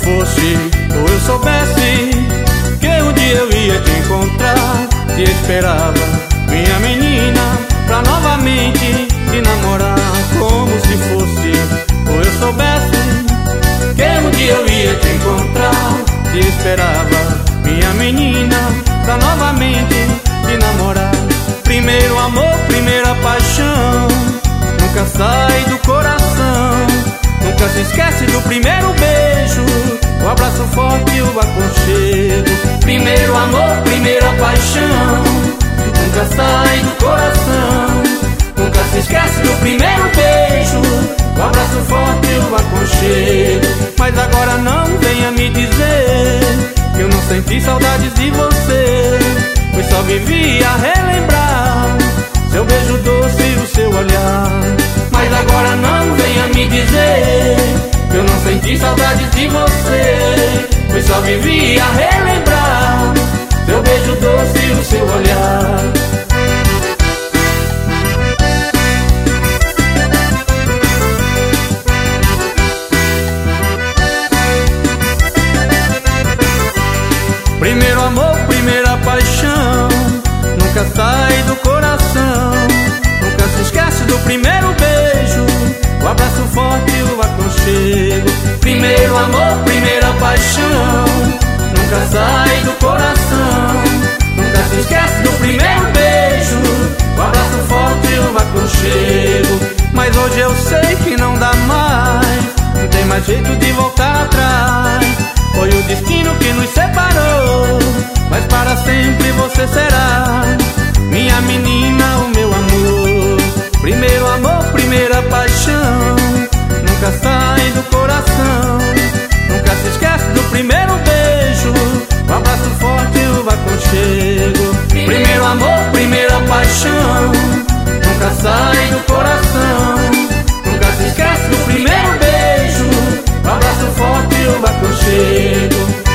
fosse ou eu soubesse que um dia eu ia te encontrar, te esperava, minha menina, pra novamente te namorar. Como se fosse ou eu soubesse que um dia eu ia te encontrar, te esperava, minha menina, pra novamente te namorar. Primeiro amor, primeira paixão, nunca sai do coração. Nunca se esquece do primeiro beijo, o abraço forte e o aconchego. Primeiro amor, primeira paixão, nunca sai do coração. Nunca se esquece do primeiro beijo, o abraço forte e o aconchego. Mas agora não venha me dizer que eu não senti saudades de você, pois só vivia a relembrar seu beijo doce e o seu olhar. Mas agora não venha me dizer que eu não senti saudades de você, pois só vivia a relembrar seu beijo doce e o seu olhar. Primeiro amor, primeira paixão, nunca sai do coração. Nunca se esquece do primeiro beijo, o abraço forte e o aconchego. Primeiro amor, primeira paixão, nunca sai do coração. Nunca se esquece do primeiro beijo, o abraço forte e o aconchego. Mas hoje eu sei que não dá mais, não tem mais jeito de voltar atrás. Foi o destino que nos separou, mas para sempre você será minha menina, o meu amor. Primeiro amor, primeira paixão, nunca sai do coração. Nunca se esquece do primeiro beijo, o abraço forte e o aconchego. Primeiro amor, primeira paixão, nunca sai do coração. Nunca se esquece do primeiro beijo, o abraço forte e o aconchego.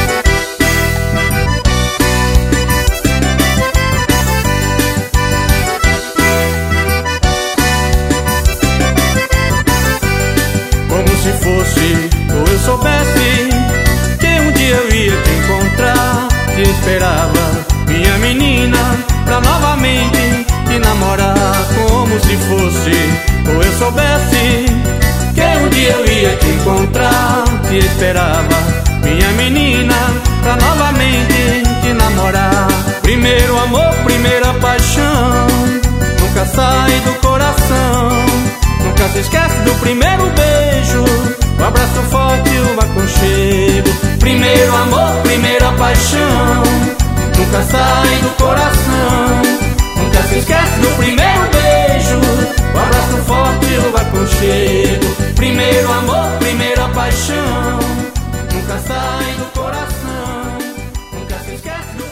Como se fosse ou eu soubesse que um dia eu ia te encontrar, te esperava, minha menina, pra novamente te namorar. Como se fosse ou eu soubesse que um dia eu ia te encontrar, te esperava, minha menina, pra novamente te namorar. Primeiro amor, primeira paixão, nunca sai do coração. Nunca se esquece do primeiro beijo, o abraço forte e o aconchego. Primeiro amor, primeira paixão, nunca sai do coração. Nunca se esquece do primeiro beijo, o abraço forte e o aconchego. Primeiro amor, primeira paixão, nunca sai do coração. Nunca se esquece do